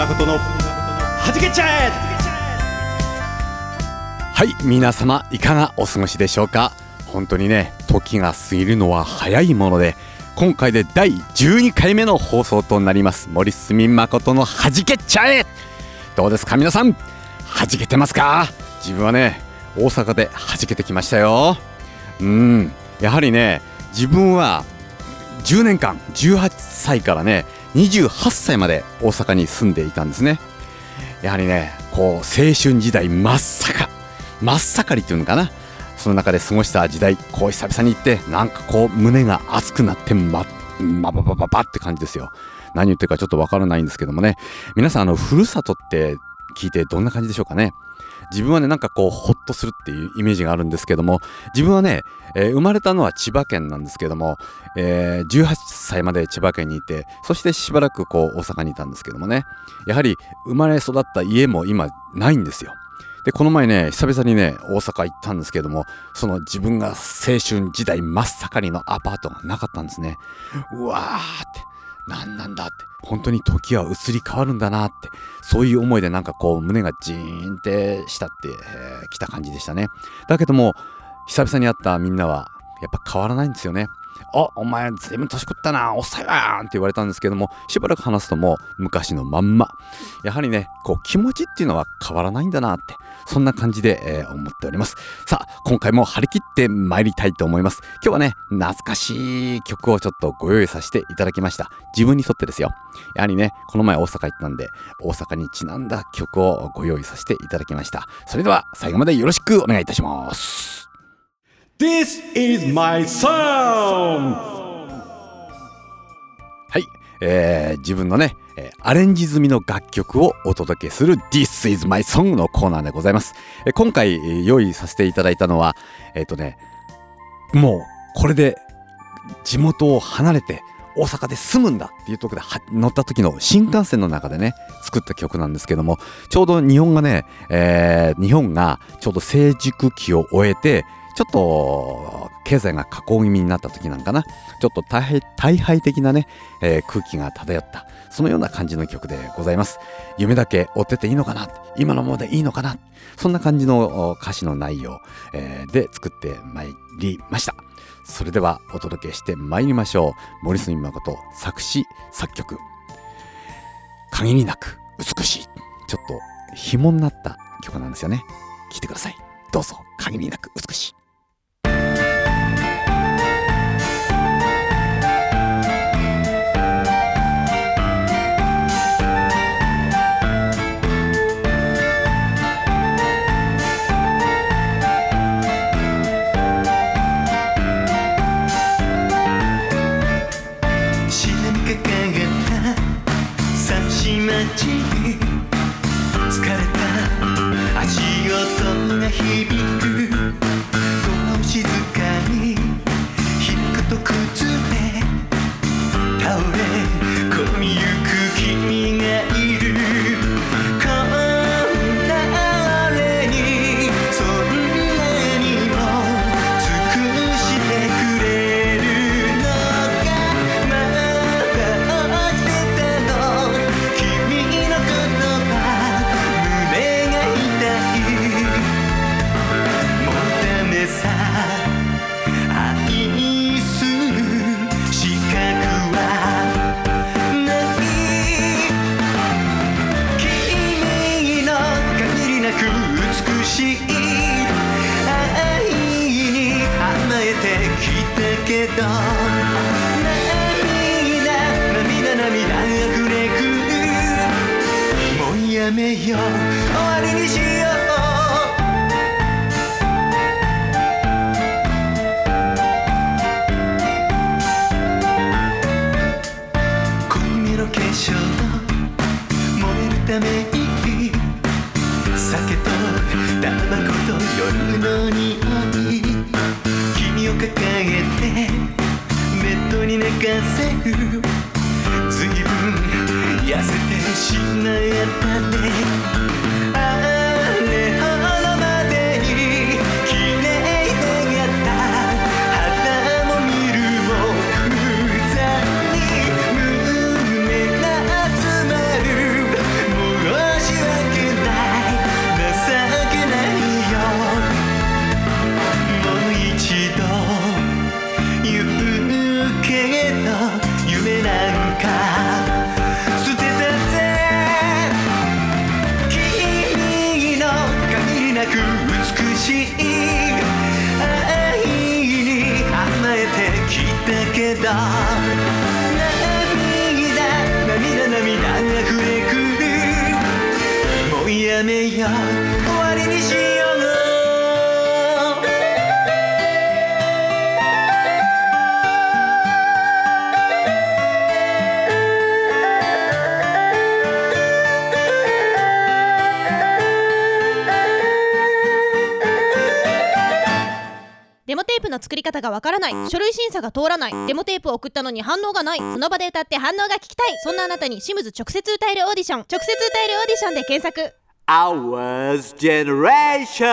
誠のはじけちゃえ。 はい、皆様いかがお過ごしでしょうか。本当にね、時が過ぎるのは早いもので、今回で第12回目の放送となります森住誠のはじけちゃえ。どうですか皆さん、はじけてますか。自分はね、大阪ではじけてきましたよ。やはりね、自分は10年間18歳からね28歳まで大阪に住んでいたんですね。やはりね、こう青春時代真っ盛りっていうのかな、その中で過ごした時代、こう久々に行ってなんかこう胸が熱くなってバって感じですよ。何言ってるかちょっとわからないんですけどもね、皆さんふるさとって聞いてどんな感じでしょうかね。自分はね、なんかこうホッとするっていうイメージがあるんですけども、自分はね、生まれたのは千葉県なんですけども、18歳まで千葉県にいて、そしてしばらくこう大阪にいたんですけどもね、やはり生まれ育った家も今ないんですよ。でこの前ね、久々にね大阪行ったんですけども、その自分が青春時代真っ盛りのアパートがなかったんですね。うわーって、何なんだって、本当に時は移り変わるんだなって、そういう思いでなんかこう胸がジーンってしたってきた感じでしたね。だけども久々に会ったみんなはやっぱ変わらないんですよね。お前ずいぶん年食ったな、遅いわーって言われたんですけども、しばらく話すともう昔のまんま。やはりね、こう気持ちっていうのは変わらないんだなって、そんな感じで、思っております。さあ、今回も張り切って参りたいと思います。今日はね、懐かしい曲をちょっとご用意させていただきました。自分にとってですよ。やはりね、この前大阪行ったんで、大阪にちなんだ曲をご用意させていただきました。それでは最後までよろしくお願いいたします。 This is my song。 はい、自分のね、アレンジ済みの楽曲をお届けする This is my song のコーナーでございます。今回、用意させていただいたのはもうこれで地元を離れて大阪で住むんだっていうところで乗った時の新幹線の中でね作った曲なんですけども、ちょうど日本がちょうど成熟期を終えて、ちょっと経済が下降気味になった時なんかな、ちょっと大敗的なね、空気が漂った、そのような感じの曲でございます。夢だけ追ってていいのかな、今のままでいいのかな、そんな感じの歌詞の内容、で作ってまいりました。それではお届けしてまいりましょう。森住誠作詞作曲、限りなく美しい、ちょっと紐になった曲なんですよね。聴いてください。どうぞ。限りなく美しい。 街に疲れた足音が響く、ドアを静かに開くと靴で倒れ込みゆく君がいる。こんな俺にそんなにも尽くしてくれるのか、まだ起きてたの、君の言葉胸が痛い。もうダメさ、愛する資格はない。君の限りなく美しい愛に甘えてきたけど、涙溢れくる。もうやめよう、終わりにしよう。濃いめの化粧燃えるために、酒とタバコと夜の匂い、君を抱えてベッドに寝かせる。ずいぶん痩せてしまったね。あれほどまでに綺麗でやった肌も見るも無残に胸が詰まる。も涙溢れくるもうやめよう終わりにしようデモテープの作り方がわからない、書類審査が通らない、デモテープを送ったのに反応がない、その場で歌って反応が聞きたい、そんなあなたにシムズ直接歌えるオーディション、直接歌えるオーディションで検索。 Hours Generation。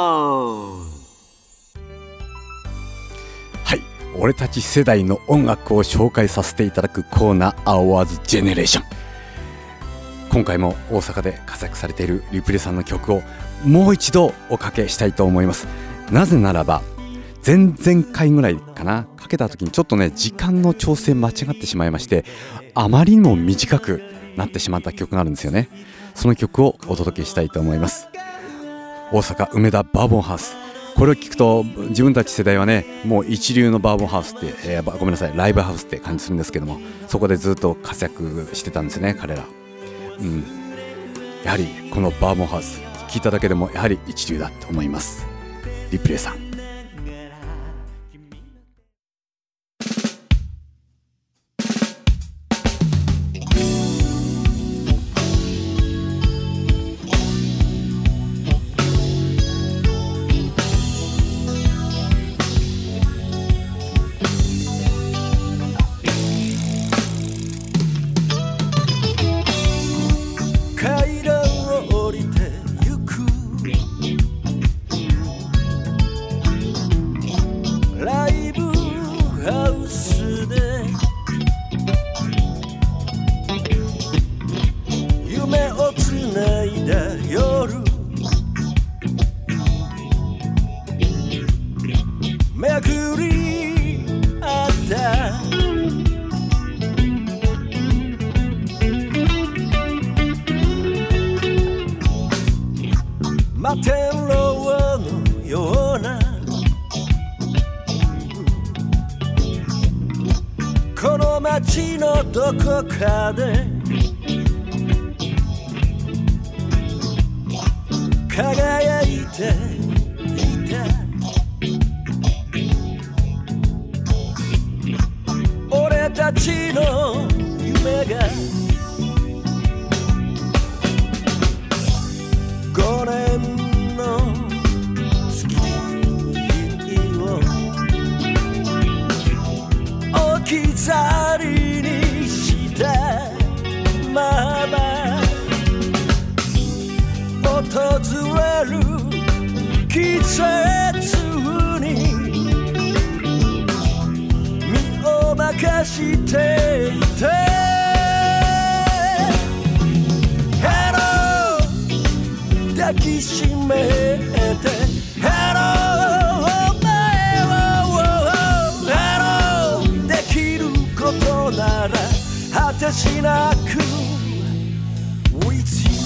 はい、俺たち世代の音楽を紹介させていただくコーナー Hours Generation。 今回も大阪で活躍されているリプレさんの曲をもう一度おかけしたいと思います。なぜならば前々回ぐらいかな、かけた時にちょっとね時間の調整間違ってしまいまして、あまりにも短くなってしまった曲があるんですよね。その曲をお届けしたいと思います。大阪梅田バーボンハウス、これを聞くと自分たち世代はねもう一流のバーボンハウスって、ごめんなさいライブハウスって感じするんですけども、そこでずっと活躍してたんですね彼ら。やはりこのバーボンハウス聞いただけでもやはり一流だと思います。リプレイさん。 階段を降りてゆくライブハウスで夢をつないだ夜、巡り合った摩天楼のようなこの街のどこかで輝いていた俺たちの夢が5年の月日を置き去りにしたまま訪れる季節に身を任していて抱きしめて Hello お前を Hello できることなら果てしなく With you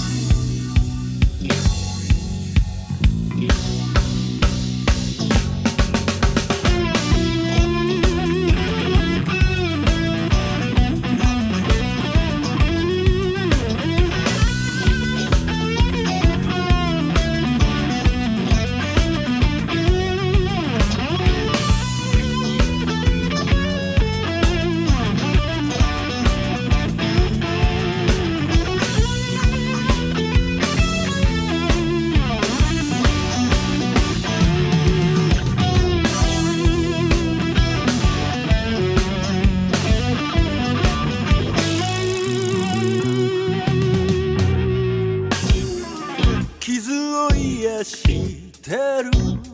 傷を癒してる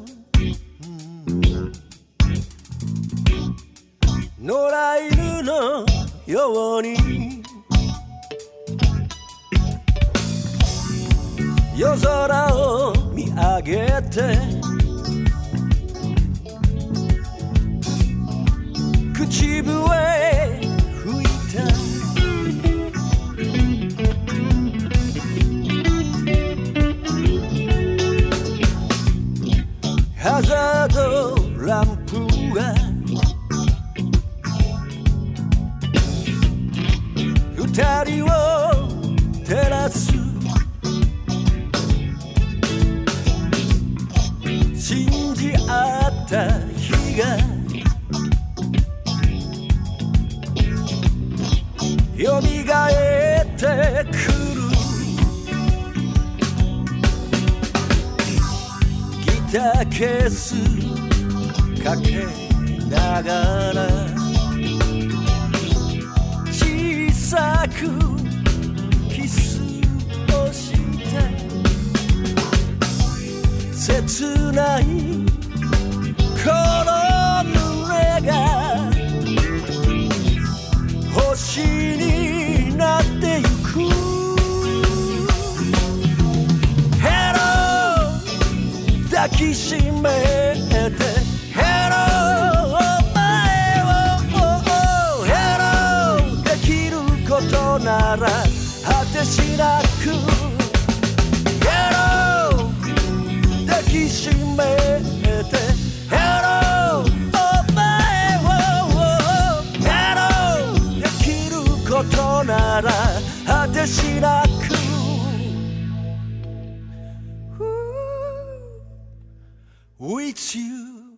野良犬のように夜空を見上げて口笛吹いたハザードランプが人を照らす信じ合った日がよみがえってくるギターケースかけながら小さくキスをして切ないこの胸が星になってゆく Hello 抱きしめて Hello 前を Hello できることなら果てしなく Hello 抱きしめて Hello 前を Hello できることなら果てしなくWith you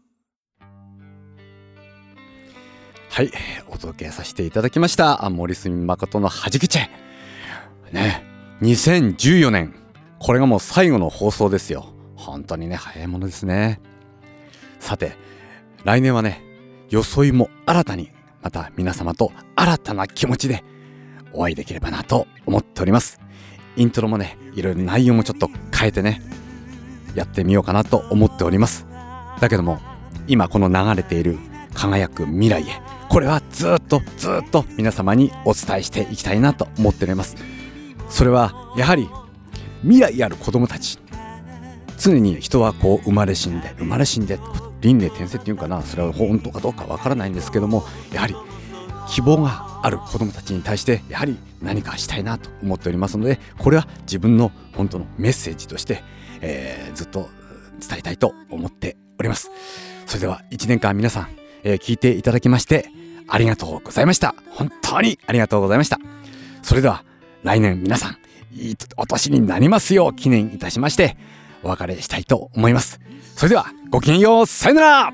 はい、お届けさせていただきました森住誠のはじけちゃえね。2014年これがもう最後の放送ですよ。本当にね早いものですね。さて来年はね装いも新たにまた皆様と新たな気持ちでお会いできればなと思っております。イントロもねいろいろ内容もちょっと変えてねやってみようかなと思っております。だけども今この流れている輝く未来へ、これはずっと皆様にお伝えしていきたいなと思っております。それはやはり未来ある子供たち、常に人はこう生まれ死んで輪廻転生っていうかな、それは本当かどうかわからないんですけども、やはり希望がある子供たちに対してやはり何かしたいなと思っておりますので、これは自分の本当のメッセージとして、ずっと伝えたいと思っております。それでは1年間皆さん、聞いていただきましてありがとうございました。本当にありがとうございました。それでは来年皆さんいいお年になりますよう記念いたしましてお別れしたいと思います。それではごきげんよう、さよなら。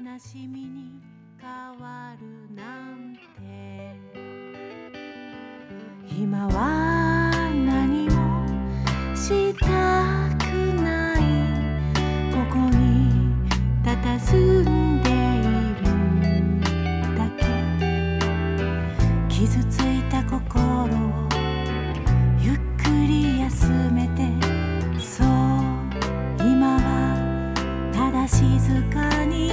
今は何もしたくない、ここに佇んでいるだけ、傷ついた心をゆっくり休めて、そう今はただ静かに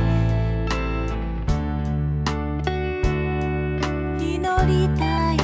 祈りたい。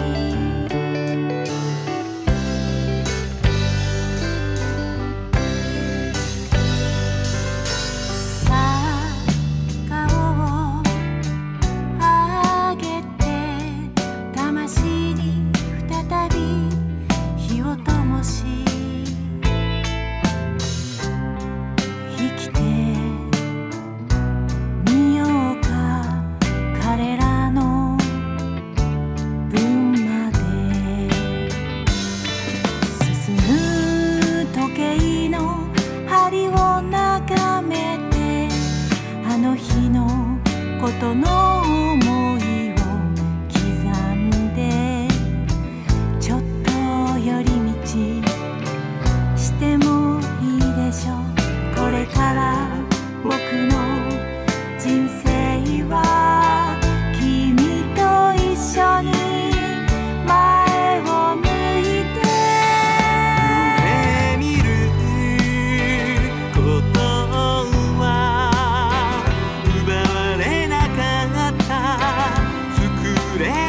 ことの想いを刻んで、ちょっと寄り道してもいいでしょう。これから僕の人生は君と一緒に前を向いて夢見ることは奪われなかった、作れ